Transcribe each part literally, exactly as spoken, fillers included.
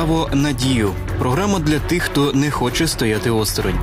«Право на дію» – програма для тих, хто не хоче стояти осторонь.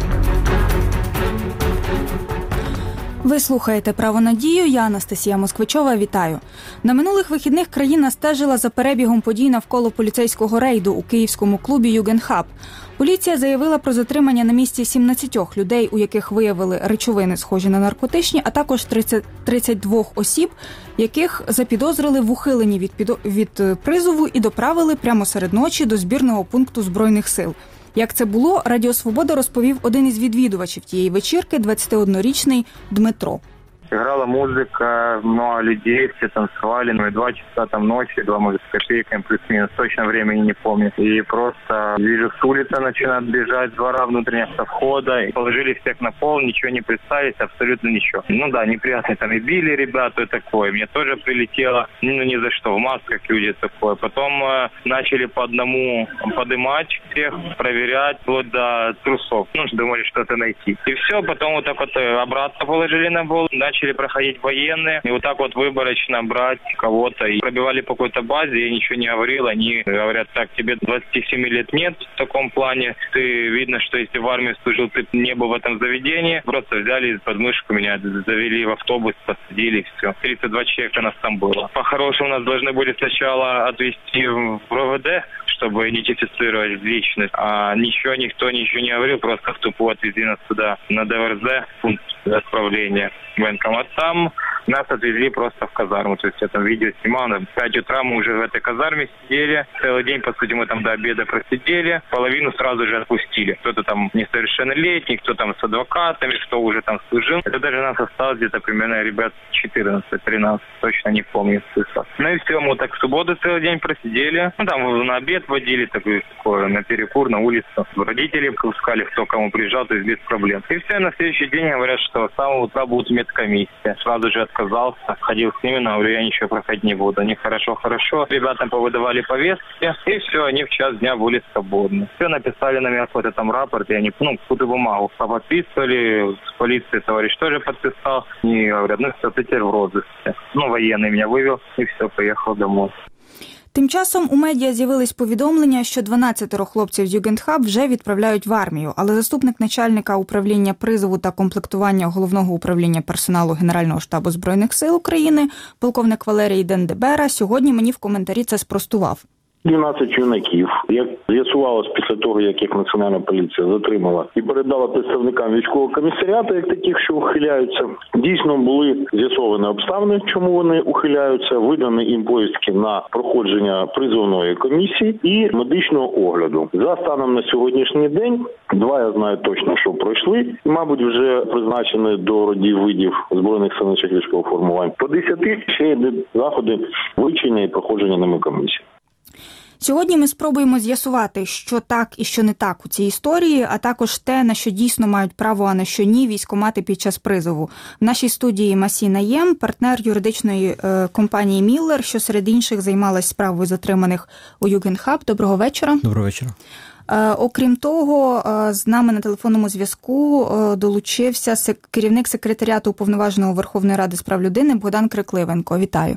Ви слухаєте «Право на дію», я Анастасія Москвичова, вітаю. На минулих вихідних країна стежила за перебігом подій навколо поліцейського рейду у київському клубі «Югенхаб». Поліція заявила про затримання на місці сімнадцять людей, у яких виявили речовини, схожі на наркотичні, а також тридцять два осіб, яких запідозрили в ухиленні від, підо... від призову і доправили прямо серед ночі до збірного пункту Збройних сил. Як це було, Радіо Свобода розповів один із відвідувачів тієї вечірки, двадцятиоднорічний Дмитро. Играла музыка, много людей, все танцевали, ну и два часа там ночи, два, может, с копейками, плюс-минус, точно времени не помню. И просто вижу, с улицы начинают бежать, с двора внутреннего со входа, и положили всех на пол, ничего не представить, абсолютно ничего. Ну да, неприятно, там и били ребята, и такое. Мне тоже прилетело, ну ни за что, в масках люди такое. Потом э, начали по одному подымать всех, проверять, вплоть до трусов. Ну, думали что-то найти. И все, потом вот так вот обратно положили на пол, начали проходить военные, и вот так вот выборочно брать кого-то. И пробивали по какой-то базе, я ничего не говорил, они говорят, так, тебе двадцати семи лет нет в таком плане, ты, видно, что если в армии служил, ты не был в этом заведении, просто взяли под мышку меня, завели в автобус, посадили, и все. тридцать два человека нас там было. По-хорошему нас должны были сначала отвезти в РОВД, чтобы идентифицировать личность, а ничего, никто ничего не говорил, просто в тупо отвезли нас туда, на ДВРЗ, пункт отправления в военкомат. Там нас отвезли просто в казарму, то есть я там видео снимал, на пять утра мы уже в этой казарме сидели, целый день, по сути, мы там до обеда просидели, половину сразу же отпустили. Кто-то там несовершеннолетний, кто там с адвокатами, кто уже там служил. Это даже нас осталось где-то примерно ребят четырнадцать-тринадцать, точно не помню цифр. Ну и все, мы так в субботу целый день просидели, ну там на обед водили, такой, такой на перекур, на улицу. Родители пускали, кто кому приезжал, то есть без проблем. И все, на следующий день говорят, что с самого утра будет медкомиссия. Сразу же отказался, ходил с ними, но говорю, я ничего проходить не буду. Они хорошо-хорошо, ребятам повыдавали повестки, и все, они в час дня были свободны. Все, написали на меня какой-то там рапорт, и они, ну, какую-то бумагу подписывали, с полиции товарищ тоже подписал, и говорят, ну все, ты теперь в розыске. Ну, военный меня вывел, и все, поехал домой. Тим часом у медіа з'явились повідомлення, що дванадцятеро хлопців з Югенхаб вже відправляють в армію, але заступник начальника управління призову та комплектування Головного управління персоналу Генерального штабу Збройних сил України, полковник Валерій Дендебера, сьогодні мені в коментарі це спростував. дванадцять юнаків, як з'ясувалось після того, як їх Національна поліція затримала і передала представникам військового комісаріату, як таких, що ухиляються, дійсно були з'ясовані обставини, чому вони ухиляються, видані їм повістки на проходження призовної комісії і медичного огляду. За станом на сьогоднішній день, два я знаю точно, що пройшли, і, мабуть, вже призначені до родів видів Збройних сил інших військових формувань. По десяти ще йдуть заходи вивчення і проходження ними комісії. Сьогодні ми спробуємо з'ясувати, що так і що не так у цій історії, а також те, на що дійсно мають право, а на що ні військкомати під час призову. В нашій студії Масі Наєм, партнер юридичної е, компанії «Міллер», що серед інших займалась справою затриманих у Югенхаб. Доброго вечора. Доброго вечора. Е, окрім того, е, з нами на телефонному зв'язку е, долучився сек- керівник секретаріату Уповноваженого Верховної Ради з прав людини Богдан Крикливенко. Вітаю.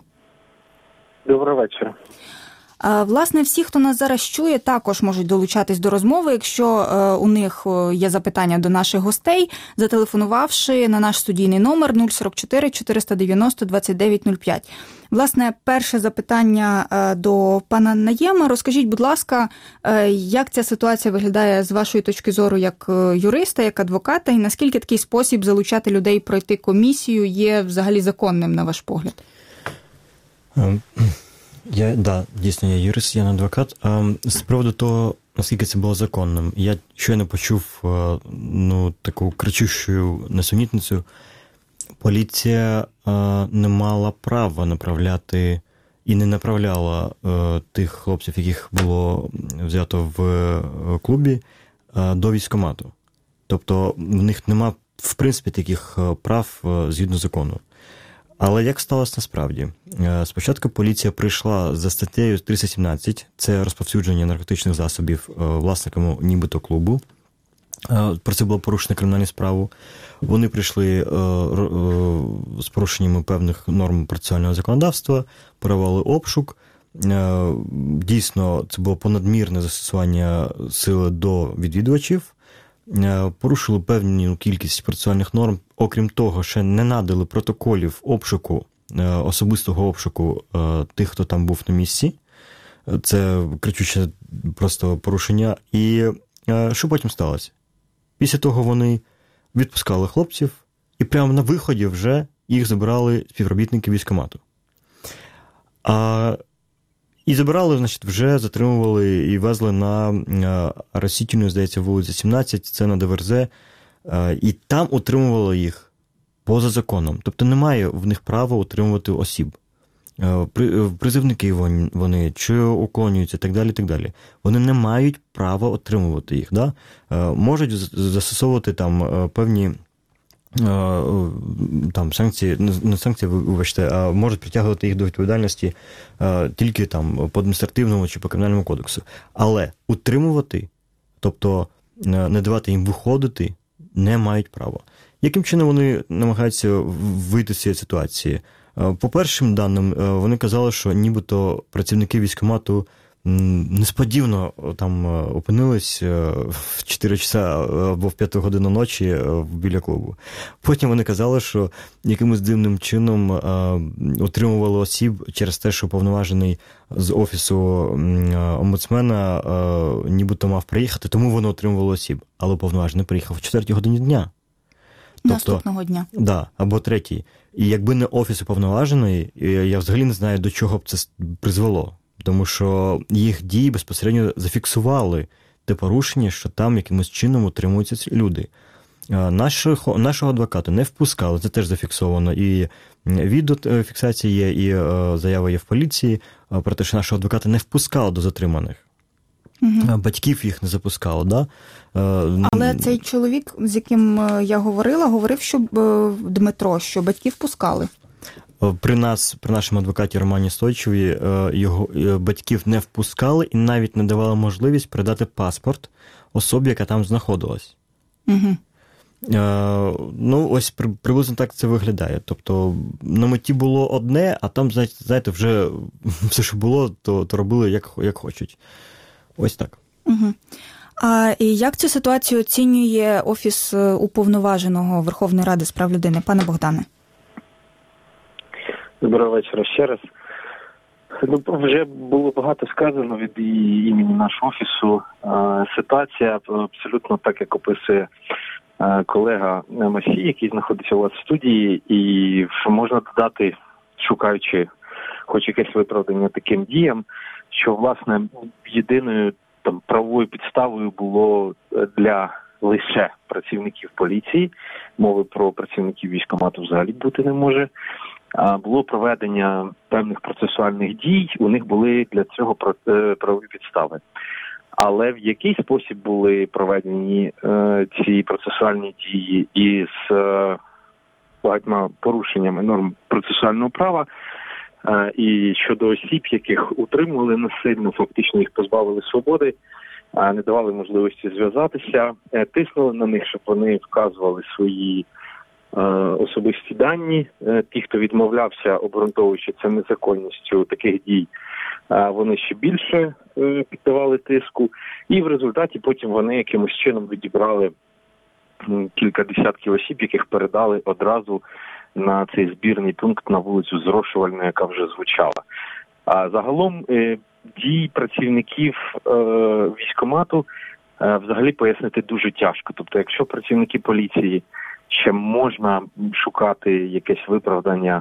Доброго вечора. Власне, всі, хто нас зараз чує, також можуть долучатись до розмови, якщо у них є запитання до наших гостей, зателефонувавши на наш студійний номер нуль сорок чотири чотириста дев'яносто двадцять дев'ять нуль п'ять. Власне, перше запитання до пана Наєма. Розкажіть, будь ласка, як ця ситуація виглядає з вашої точки зору як юриста, як адвоката, і наскільки такий спосіб залучати людей пройти комісію є взагалі законним, на ваш погляд? Я, да, дійсно, я юрист, я не адвокат. З приводу того, наскільки це було законним, я щойно почув ну, таку кричущу несумітницю. Поліція не мала права направляти і не направляла тих хлопців, яких було взято в клубі, до військкомату. Тобто в них нема, в принципі, таких прав згідно закону. Але як сталося насправді? Спочатку поліція прийшла за статтею триста сімнадцять, це розповсюдження наркотичних засобів власниками нібито клубу. Про це було порушено кримінальну справу. Вони прийшли з порушеннями певних норм процесуального законодавства, провели обшук, Дійсно, це було понадмірне застосування сили до відвідувачів, порушили певну кількість процесуальних норм. Окрім того, ще не надали протоколів обшуку, особистого обшуку тих, хто там був на місці. Це кричуче просто порушення. І що потім сталося? Після того вони відпускали хлопців, і прямо на виході вже їх забирали співробітники військкомату. А, і забирали, значить, вже затримували і везли на Росітіну, здається, вулиця сімнадцять, це на ДВРЗ, і там утримували їх поза законом. Тобто немає в них права утримувати осіб. Призивники вони, чи уклонюються, і так далі, так далі. Вони не мають права отримувати їх. Да? Можуть застосовувати там певні там санкції, не санкції, вибачте, а можуть притягувати їх до відповідальності тільки там по адміністративному чи по кримінальному кодексу. Але утримувати, тобто не давати їм виходити, не мають права. Яким чином вони намагаються вийти з цієї ситуації? По першим даним, вони казали, що нібито працівники військкомату несподівано там опинились в чотири часа або в п'яту годину ночі біля клубу. Потім вони казали, що якимось дивним чином утримували осіб через те, що уповноважений з офісу омбудсмена нібито мав приїхати, тому вони утримували осіб. Але уповноважений приїхав о четвертій годині дня. Тобто, наступного дня. Так, да, або третій. І якби не офіс уповноважений, я взагалі не знаю, до чого б це призвело. Тому що їх дії безпосередньо зафіксували те порушення, що там якимось чином утримуються люди. Нашого, нашого адвоката не впускали, це теж зафіксовано. І відеофіксація є, і заява є в поліції про те, що нашого адвоката не впускали до затриманих. Угу. Батьків їх не запускали, да? Але цей чоловік, з яким я говорила, говорив, що Дмитро, що батьків пускали. При нас, при нашому адвокаті Романі Стойчеві, його батьків не впускали і навіть не давали можливість передати паспорт особі, яка там знаходилась. Угу. Ну, ось приблизно так це виглядає. Тобто на меті було одне, а там, знаєте, вже все, що було, то, то робили як, як хочуть. Ось так. Угу. А і як цю ситуацію оцінює Офіс Уповноваженого Верховної Ради з прав людини? Пане Богдане. Доброго вечора ще раз. Ну, вже було багато сказано від імені нашого офісу. Ситуація абсолютно так, як описує колега Масій, який знаходиться у вас в студії, і можна додати, шукаючи хоч якесь виправдання таким діям, що, власне, єдиною там правовою підставою було для лише працівників поліції, мови про працівників військкомату взагалі бути не може, було проведення певних процесуальних дій, у них були для цього правові підстави. Але в який спосіб були проведені е, ці процесуальні дії із е, багатьма порушеннями норм процесуального права, е, і щодо осіб, яких утримували насильно, фактично їх позбавили свободи, е, не давали можливості зв'язатися, е, тиснули на них, щоб вони вказували свої е, особисті дані. Е, ті, хто відмовлявся, обґрунтовуючи це незаконністю таких дій, вони ще більше піддавали тиску, і в результаті потім вони якимось чином відібрали кілька десятків осіб, яких передали одразу на цей збірний пункт на вулицю Зрошувальну, яка вже звучала. А загалом дії працівників військкомату взагалі пояснити дуже тяжко. Тобто, якщо працівники поліції ще можна шукати якесь виправдання,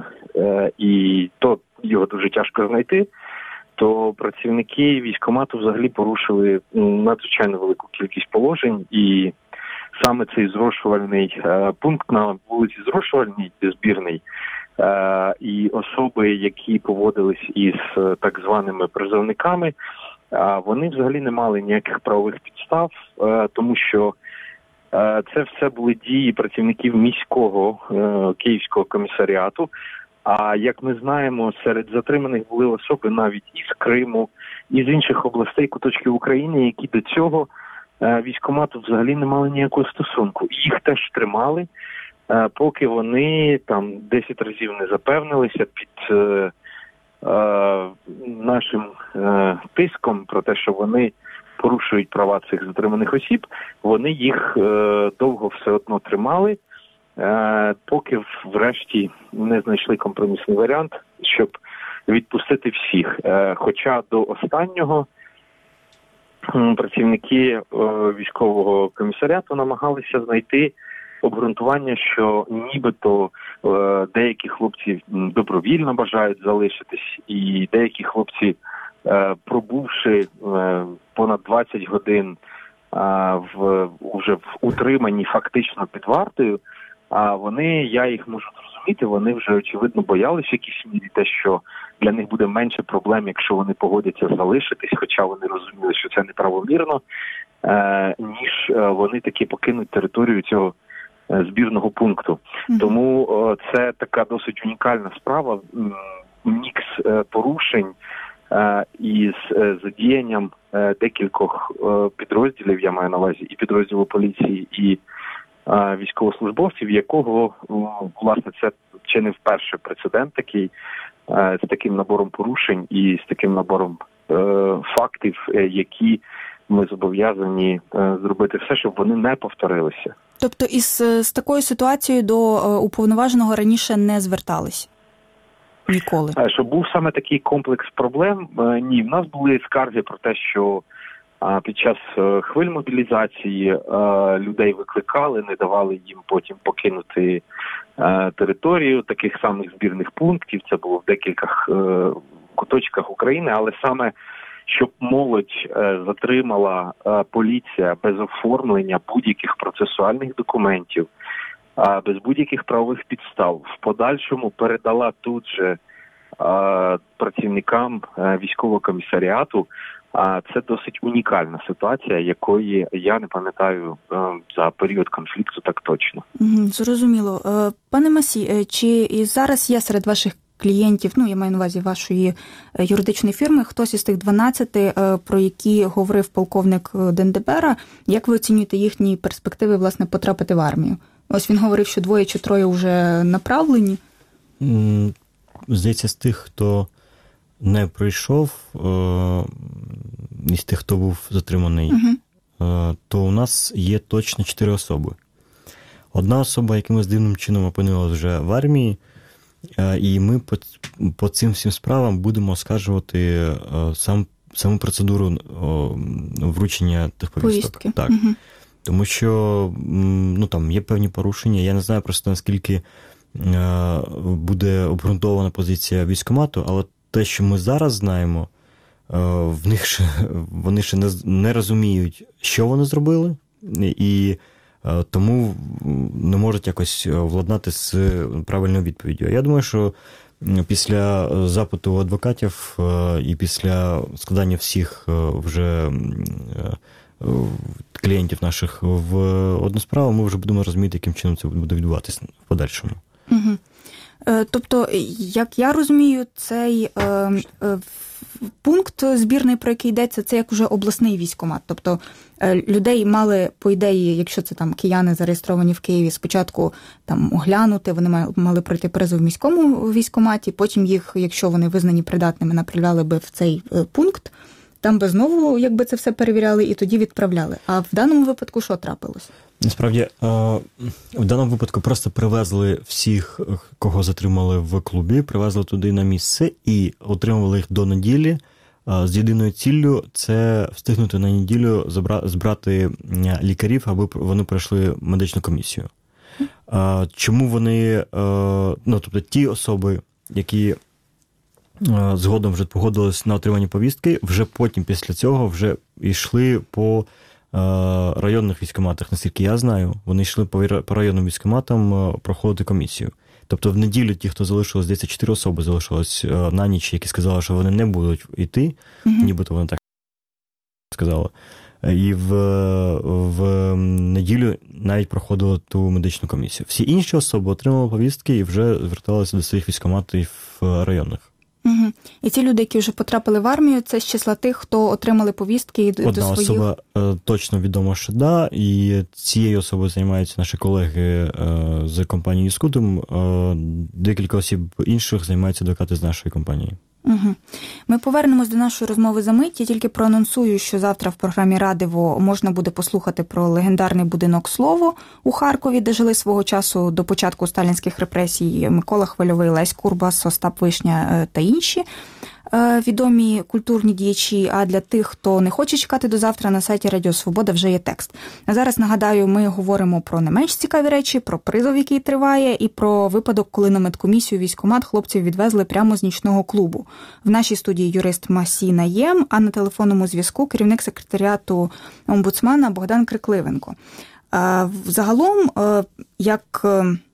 і то його дуже тяжко знайти, то працівники військкомату взагалі порушили надзвичайно велику кількість положень, і саме цей зрошувальний е, пункт на вулиці Зрошувальній, збірний, е, і особи, які поводились із е, так званими призовниками, е, вони взагалі не мали ніяких правових підстав, е, тому що е, це все були дії працівників міського е, Київського комісаріату. А як ми знаємо, серед затриманих були особи навіть із Криму, із інших областей, куточків України, які до цього е, військкомату взагалі не мали ніякого стосунку. Їх теж тримали, е, поки вони там десять разів не запевнилися під е, е, нашим тиском про те, що вони порушують права цих затриманих осіб, вони їх е, довго все одно тримали, е, поки врешті не знайшли компромісний варіант, щоб відпустити всіх. Е, хоча до останнього працівники е, військового комісаріату намагалися знайти обґрунтування, що нібито е, деякі хлопці добровільно бажають залишитись, і деякі хлопці, е, пробувши е, понад двадцять годин е, в уже в утриманні фактично під вартою, а вони, я їх можу зрозуміти, вони вже очевидно боялися в якійсь мірі те, що для них буде менше проблем, якщо вони погодяться залишитись, хоча вони розуміли, що це неправомірно, е, ніж вони таки покинуть територію цього збірного пункту. Mm-hmm. Тому о, це така досить унікальна справа, мікс е, порушень е, із е, задіянням е, декількох е, підрозділів, я маю на увазі, і підрозділу поліції, і е, військовослужбовців, якого, о, власне, це чи не вперше прецедент такий, е, з таким набором порушень і з таким набором е, фактів, е, які ми зобов'язані е, зробити все, щоб вони не повторилися. Тобто із з такою ситуацією до уповноваженого раніше не звертались? Ніколи? Щоб був саме такий комплекс проблем? Ні. В нас були скарги про те, що під час хвиль мобілізації людей викликали, не давали їм потім покинути територію таких самих збірних пунктів. Це було в декількох куточках України, але саме щоб молодь е, затримала е, поліція без оформлення будь-яких процесуальних документів, е, без будь-яких правових підстав, в подальшому передала тут же е, працівникам е, військового комісаріату, е, це досить унікальна ситуація, якої я не пам'ятаю е, за період конфлікту так точно. Зрозуміло. Е, пане Масі, чи і зараз є серед ваших клієнтів, ну, я маю на увазі вашої юридичної фірми, хтось із тих дванадцяти, про які говорив полковник Дендебера, як ви оцінюєте їхні перспективи, власне, потрапити в армію? Ось він говорив, що двоє чи троє вже направлені. Здається, з тих, хто не прийшов, із тих, хто був затриманий, угу. то у нас є точно чотири особи. Одна особа якимось дивним чином опинилась вже в армії, і ми по, по цим всім справам будемо оскаржувати сам, саму процедуру вручення тих повісток. Повістки. Так. Угу. Тому що ну, там є певні порушення. Я не знаю просто, наскільки буде обґрунтована позиція військкомату, але те, що ми зараз знаємо, в них ще, вони ще не, не розуміють, що вони зробили, і тому не можуть якось владнати з правильною відповіддю. Я думаю, що після запиту адвокатів і після складання всіх вже клієнтів наших в одну справу, ми вже будемо розуміти, яким чином це буде відбуватися в подальшому. Угу. Тобто, як я розумію, цей е, е, пункт збірний, про який йдеться, це як вже обласний військкомат. Тобто, е, людей мали, по ідеї, якщо це там кияни зареєстровані в Києві, спочатку там оглянути, вони мали, мали пройти призов в міському військкоматі, потім їх, якщо вони визнані придатними, направляли би в цей е, пункт, там би знову, якби це все перевіряли, і тоді відправляли. А в даному випадку що трапилось? Насправді, в даному випадку просто привезли всіх, кого затримали в клубі, привезли туди на місце і отримували їх до неділі з єдиною ціллю – це встигнути на неділю збрати лікарів, аби вони пройшли медичну комісію. Чому вони, ну, тобто ті особи, які згодом вже погодились на отримання повістки, вже потім після цього вже йшли по районних військкоматах, наскільки я знаю, вони йшли по районним військкоматам проходити комісію. Тобто в неділю ті, хто залишилось, десь чотири особи залишилось на ніч, які сказали, що вони не будуть йти, mm-hmm. нібито вони так сказали. І в, в неділю навіть проходили ту медичну комісію. Всі інші особи отримали повістки і вже зверталися до своїх військкоматів районних. Угу. І ті люди, які вже потрапили в армію, це з числа тих, хто отримали повістки до Одна своїх... Одна особа е, точно відома, що да, і цією особою займаються наші колеги е, з компанії «Скутом», е, декілька осіб інших займаються адвокати з нашої компанії. Угу. Угу. Ми повернемось до нашої розмови за мить. Я тільки проанонсую, що завтра в програмі «Радиво» можна буде послухати про легендарний будинок «Слово» у Харкові, де жили свого часу до початку сталінських репресій Микола Хвильовий, Лесь Курбас, Остап Вишня та інші відомі культурні діячі. А для тих, хто не хоче чекати до завтра, на сайті Радіо Свобода вже є текст. А зараз, нагадаю, ми говоримо про не менш цікаві речі, про призов, який триває, і про випадок, коли на медкомісію військкомат хлопців відвезли прямо з нічного клубу. В нашій студії юрист Масій Наєм, а на телефонному зв'язку керівник секретаріату омбудсмана Богдан Крикливенко. Загалом, як...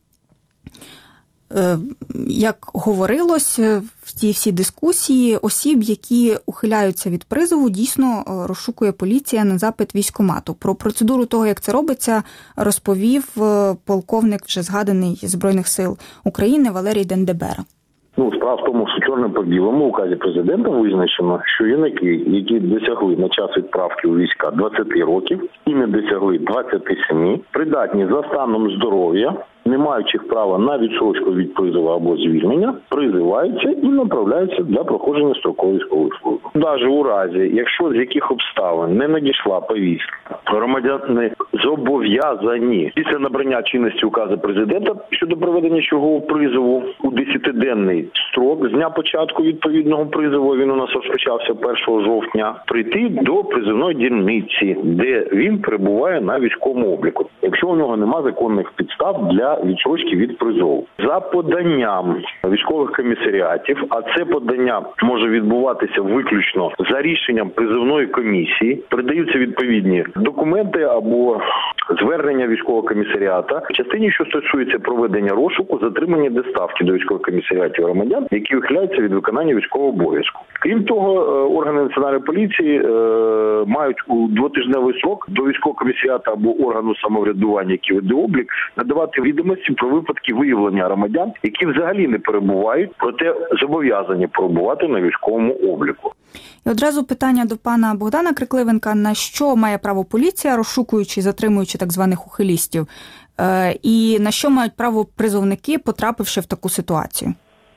Як говорилось в цій всій дискусії, осіб, які ухиляються від призову, дійсно розшукує поліція на запит військкомату. Про процедуру того, як це робиться, розповів полковник вже згаданий Збройних сил України Валерій Дендебера. Ну, справа в тому, що чорне по білому в указі президента визначено, що юнаки, які досягли на час відправки у війська двадцять років і не досягли двадцять сім, придатні за станом здоров'я, не маючи права на відстрочку від призову або звільнення, призиваються і направляються для проходження строкової військової служби. Навіть у разі, якщо з яких обставин не надійшла повістка, громадяни зобов'язані після набрання чинності указу президента щодо проведення чергового призову у десятиденний строк з дня початку відповідного призову, він у нас розпочався першого жовтня, прийти до призовної дільниці, де він перебуває на військовому обліку, якщо у нього немає законних підстав для відстрочки від призову. За поданням військових комісаріатів, а це подання може відбуватися виключно за рішенням призовної комісії, передаються відповідні документи або звернення військового комісаріата в частині, що стосується проведення розшуку, затримання доставки до військових комісаріатів громадян, які ухиляються від виконання військового обов'язку. Крім того, органи національної поліції е, мають у двотижневий срок до військового комісаріата або органу самоврядування, який веде облік, надавати відомості про випадки виявлення громадян, які взагалі не перебувають, проте зобов'язані перебувати на військовому обліку. І одразу питання до пана Богдана Крикливенка. На що має право поліція, розшукуючи, затримуючи так званих ухилістів? Е, і на що мають право призовники, потрапивши в таку ситуацію?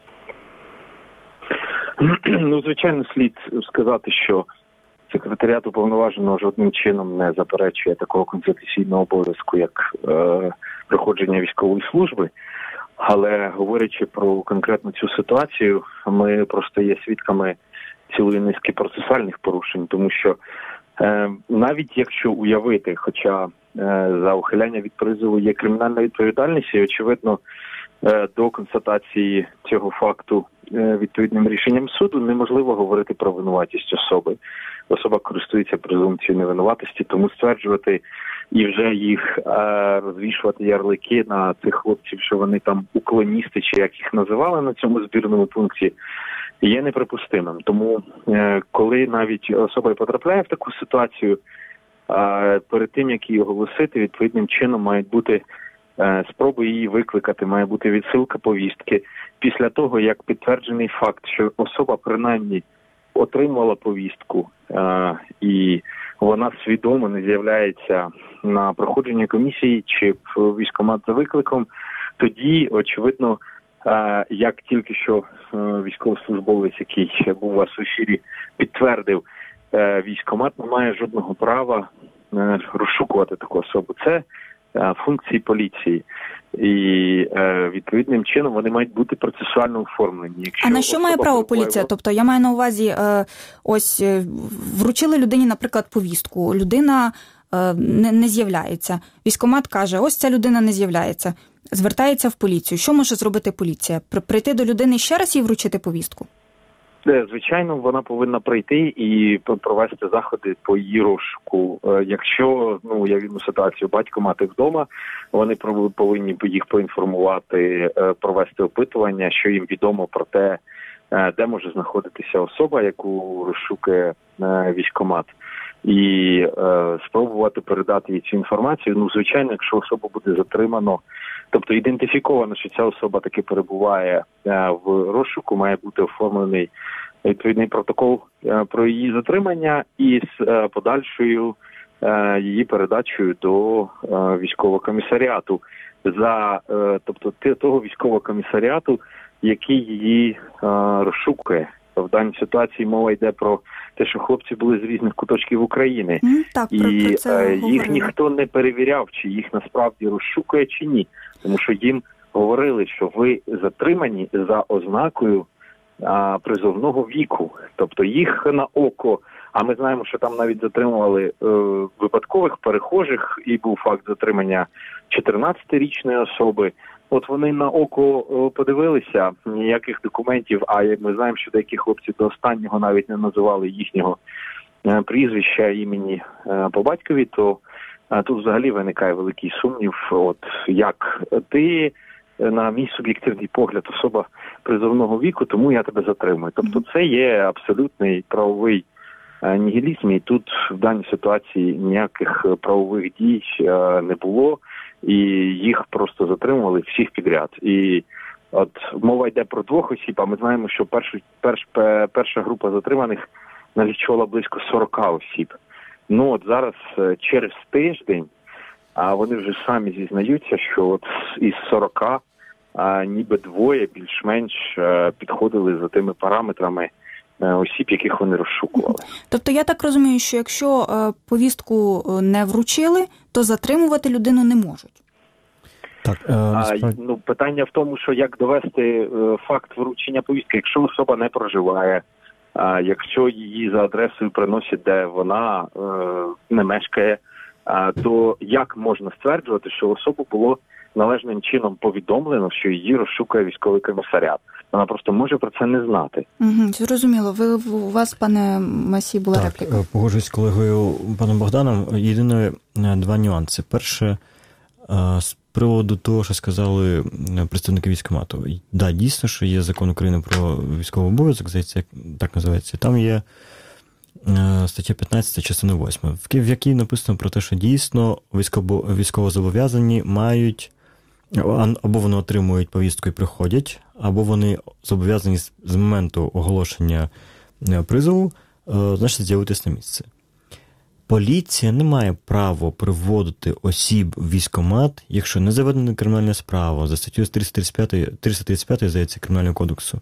Ну, звичайно, слід сказати, що секретаріат уповноваженого жодним чином не заперечує такого конституційного обов'язку, як е, проходження військової служби. Але говорячи про конкретну цю ситуацію, ми просто є свідками цілої низки процесуальних порушень, тому що е, навіть якщо уявити, хоча е, за ухиляння від призову є кримінальна відповідальність, і, очевидно, е, до констатації цього факту е, відповідним рішенням суду неможливо говорити про винуватість особи. Особа користується презумпцією невинуватості, тому стверджувати і вже їх е, розвішувати ярлики на цих хлопців, що вони там уклоністи, чи як їх називали на цьому збірному пункті, є неприпустимим. Тому, е, коли навіть особа потрапляє в таку ситуацію, е, перед тим, як її оголосити, відповідним чином мають бути е, спроби її викликати, має бути відсилка повістки. Після того, як підтверджений факт, що особа принаймні отримала повістку е, і вона свідомо не з'являється на проходження комісії чи в військкомат за викликом, тоді, очевидно, е, як тільки що е, військовослужбовець, який був у вас в ефірі, підтвердив, е, військкомат не має жодного права е, розшукувати таку особу. Це е, функції поліції. І е, відповідним чином вони мають бути процесуально оформлені. Якщо а на що має право поліція? Перебуває... Тобто я маю на увазі, е, ось е, вручили людині, наприклад, повістку, людина е, не, не з'являється. Військкомат каже, ось ця людина не з'являється. Звертається в поліцію. Що може зробити поліція? Прийти до людини ще раз і вручити повістку? Звичайно, вона повинна прийти і провести заходи по її розшуку. Якщо, ну, я візьму ситуацію, батько, мати вдома, вони повинні їх поінформувати, провести опитування, що їм відомо про те, де може знаходитися особа, яку розшукує військкомат. І е, спробувати передати їй цю інформацію. Ну, звичайно, якщо особу буде затримано, тобто ідентифіковано, що ця особа таки перебуває е, в розшуку, має бути оформлений відповідний протокол е, про її затримання і з е, подальшою е, її передачею до е, військового комісаріату, за, е, тобто того військового комісаріату, який її е, розшукує. В даній ситуації мова йде про те, що хлопці були з різних куточків України. Mm, так, про, і про це їх говорили. ніхто не перевіряв, чи їх насправді розшукує, чи ні. Тому що їм говорили, що ви затримані за ознакою а, призовного віку. Тобто їх на око, а ми знаємо, що там навіть затримували е, випадкових перехожих, і був факт затримання чотирнадцятирічної особи. От вони на око подивилися, ніяких документів, а як ми знаємо, що деякі хлопці до останнього навіть не називали їхнього прізвища, імені по батькові, то тут взагалі виникає великий сумнів, от як ти, на мій суб'єктивний погляд, особа призовного віку, тому я тебе затримую. Тобто це є абсолютний правовий нігілізм, і тут в даній ситуації ніяких правових дій не було, і їх просто затримували всіх підряд. І от мова йде про двох осіб, а ми знаємо, що першу, перш, перша група затриманих налічувала близько сорок осіб. Ну от зараз через тиждень а вони вже самі зізнаються, що от із сорока а, ніби двоє більш-менш а, підходили за тими параметрами осіб, яких вони розшукували. Тобто я так розумію, що якщо е, повістку не вручили, то затримувати людину не можуть? Так, е, а, ну, питання в тому, що як довести е, факт вручення повістки, якщо особа не проживає, а, якщо її за адресою приносять, де вона е, не мешкає, а, то як можна стверджувати, що особу було належним чином повідомлено, що її розшукує військовий комісаріат? Вона просто може про це не знати. Угу, зрозуміло. Ви, у вас, пане Масій, була так, репліка. Так, погоджуюсь з колегою паном Богданом. Єдине два нюанси. Перше, з приводу того, що сказали представники військкомату. Да, дійсно, що є закон України про військовий обов'язок, здається, так називається. Там є стаття п'ятнадцята, частина восьма, в якій написано про те, що дійсно військовозобов'язані мають або вони отримують повістку і приходять, або вони зобов'язані з моменту оголошення призову, значить, з'явитися на місце. Поліція не має права приводити осіб в військкомат, якщо не заведена кримінальна справа за статтю триста тридцять п'ять, здається, Кримінального кодексу,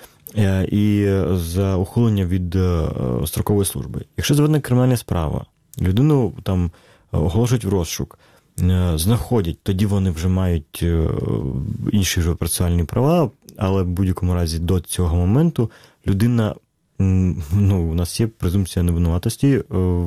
і за ухилення від строкової служби. Якщо заведена кримінальна справа, людину там оголошують в розшук, знаходять, тоді вони вже мають інші ж процесуальні права, але в будь-якому разі до цього моменту людина, ну, у нас є презумпція невинуватості,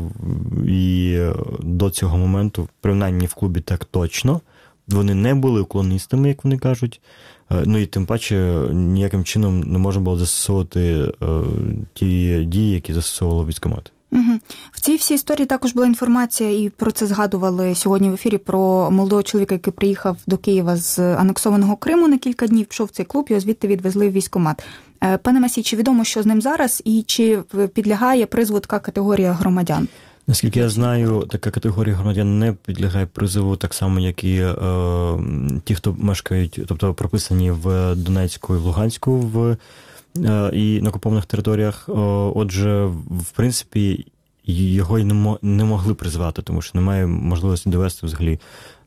і до цього моменту, принаймні в клубі так точно, вони не були уклонистами, як вони кажуть, ну і тим паче ніяким чином не можна було застосовувати ті дії, які застосовували військкомат. Угу. В цій всій історії також була інформація, і про це згадували сьогодні в ефірі, про молодого чоловіка, який приїхав до Києва з анексованого Криму на кілька днів, пішов в цей клуб, його звідти відвезли в військкомат. Пане Масій, чи відомо, що з ним зараз, і чи підлягає призову така категорія громадян? Наскільки я знаю, така категорія громадян не підлягає призову, так само, як і е, ті, хто мешкають, тобто прописані в Донецьку і в Луганську, в і на окупованих територіях. Отже, в принципі, його й не могли призвати, тому що немає можливості довести взагалі,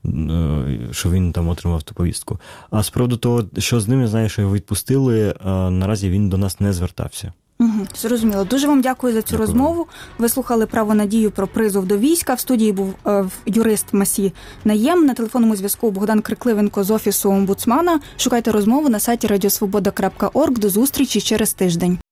що він там отримав ту повістку. А з приводу того, що з ним, я знаю, що його відпустили, наразі він до нас не звертався. Угу, зрозуміло. Дуже вам дякую за цю дякую. розмову. Ви слухали «Право на дію» про призов до війська. В студії був е, юрист Масій Наєм. На телефонному зв'язку Богдан Крикливенко з Офісу омбудсмана. Шукайте розмову на сайті радіосвобода крапка орг. До зустрічі через тиждень.